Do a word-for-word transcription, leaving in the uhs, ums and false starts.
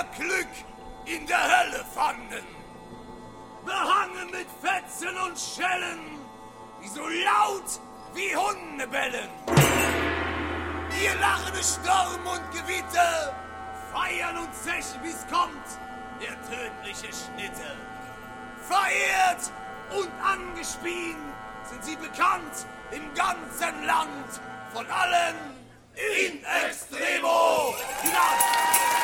ihr Glück in der Hölle fanden. Behangen mit Fetzen und Schellen, die so laut wie Hunde bellen. Ihr lachende Sturm und Gewitter feiern und zechen, wie's kommt, der tödliche Schnitte. Verehrt und angespien sind sie bekannt im ganzen Land, von allen in extremo.